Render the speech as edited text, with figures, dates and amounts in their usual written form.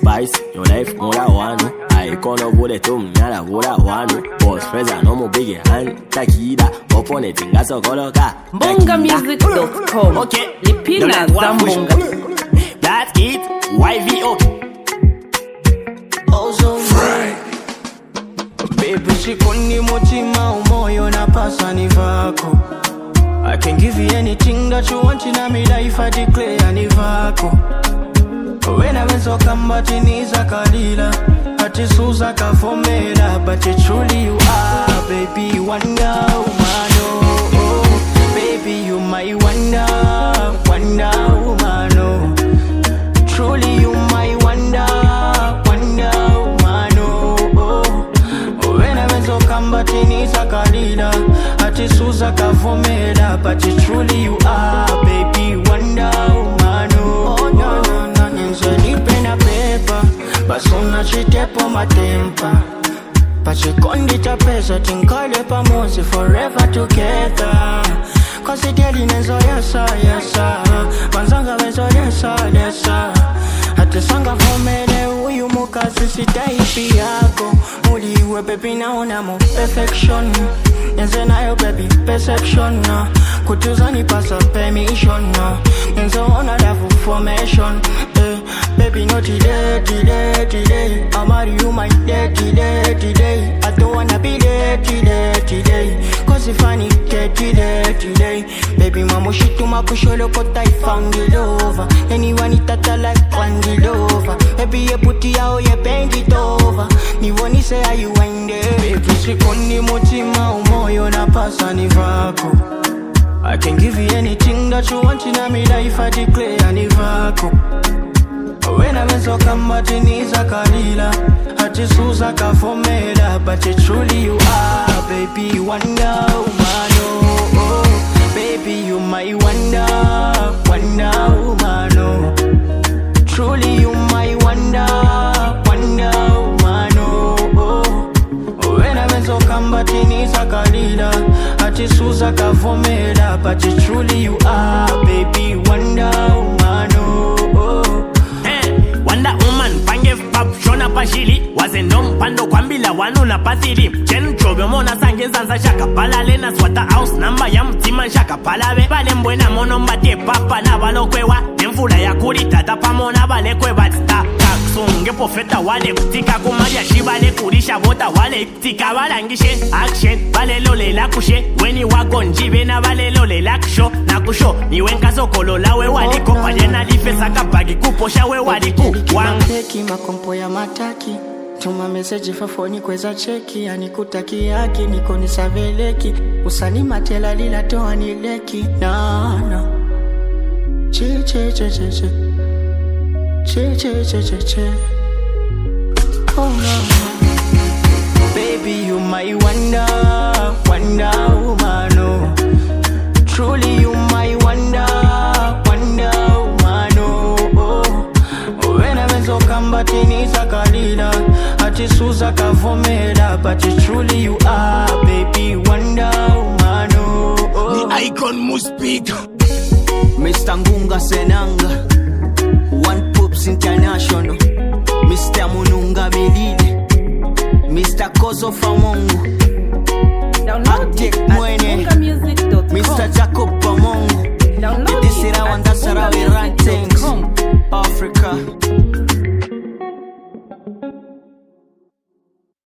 spice, your life mula wanu. I kono bude tum nyala gula wanu. Boss preza no mo big hand takida. Opone tingaso koloka. Bongamusic.com. Okay. Lipina Zambonga. That's it. YVO. Also right. Baby chikoni motima umoyo na pasa ni vako. I can give you anything that you want in my life, I declare ni vako. When I was so combatiniza kalila, ati suza kafomela, but you truly you are, baby, wonder woman, oh, baby, you my wonder woman, oh. Truly you my wonder woman, oh. When I was so combatiniza kalila, ati suza kafomela, but you truly you are, baby, wonder woman, oh, no. Pen a paper, but soon as she tap on my temper. But she can't get a pressure, think all up a mercy forever together. Cause it telling is oh yes sir, yes sir. Banzanga is oh yes sir, yes sir. At the sanga for me, who you muka sisi taipi yako. Muli we baby now na mo perfection. Yenze na yo baby perception na. Kutuzani pasa permission na. Yenze ona dafu formation. Baby, no delay. I'm out of you, my delay. I don't wanna be delay. Cause if I need delay. Baby, mama, she to my kusholo kota I found it over. Anyone it tata like one it over. Baby, you put it out, you bend it over. Ni wani say how you wind it. Baby, she koni motima umoyo na pasa ni vako. I can give you anything that you want in my life, I declare ni vako. When I was so combatiniza kalila, ati suza kafomela, but you truly you are, baby, wonder woman, oh. Baby, you my wonder woman, oh. Truly you my wonder woman, oh. When I was so combatiniza kalila, ati suza kafomela, but you truly you are, baby, wonder woman, oh. Wonder woman, pange pap, shona pashili. Waze nom pando kwambila wanu na pathiri. Chen chobe mona sange zanza shaka palale. Na swata house namba ya mtima shaka palave. Bale mbwena mono mbate papa na balokwewa. Nemfula ya kuri tata pamona bale kwe batsta. Kaksunge pofeta wale kutika kumaria shibale kurisha bota wale kutika balangishe. Action, bale lole la kushe. Weni wagonjive na bale lole la kusho. Na kusho, niwenka sokolo lawe waliko. Pajena lifesa kapagi kuposha we waliko. Wangeki makompo ya mataki. Tuma message fafoni kweza cheki. Anikutaki yaki niko nisaveleki. Usani matela lila toa nileki. Na che oh no. Baby you my wonder woman, oh. Truly you my wonder woman, oh. When I was so combatiniza kalila, ati suza kavomela, but you truly you are, baby, wonder woman, oh. The icon must speak. Mr. Ngunga Senanga, One Pops International, Mr. Mununga Melile, Mr. Kozo Famongu, Actic Mwene, Mr. Jacob Pamongu, This is Rwanda Sarawi Ranting, Africa.